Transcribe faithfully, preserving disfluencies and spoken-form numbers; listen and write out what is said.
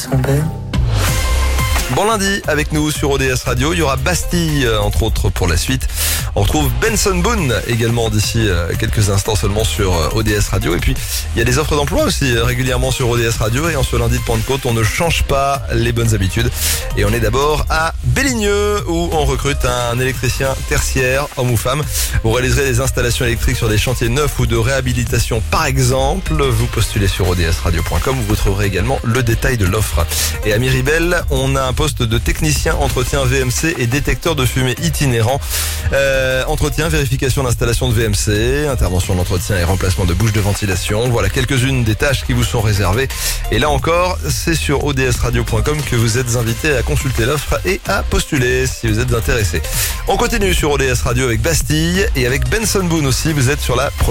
sont bonnes. Bon lundi avec nous sur O D S Radio, il y aura Bastille entre autres pour la suite. On retrouve Benson Boone également d'ici quelques instants seulement sur O D S Radio. Et puis il y a des offres d'emploi aussi régulièrement sur O D S Radio. Et en ce lundi de Pentecôte, on ne change pas les bonnes habitudes. Et on est d'abord à Belligneux où on recrute un électricien tertiaire, homme ou femme. Vous réaliserez des installations électriques sur des chantiers neufs ou de réhabilitation par exemple. Vous postulez sur O D S radio point com où vous trouverez également le détail de l'offre. Et à Miribel, on a un poste de technicien entretien V M C et détecteur de fumée itinérant. Euh, entretien, vérification d'installation de V M C, intervention d'entretien et remplacement de bouches de ventilation. Voilà quelques-unes des tâches qui vous sont réservées. Et là encore, c'est sur O D S radio point com que vous êtes invité à consulter l'offre et à postuler si vous êtes intéressé. On continue sur O D S Radio avec Bastille et avec Benson Boone aussi. Vous êtes sur la première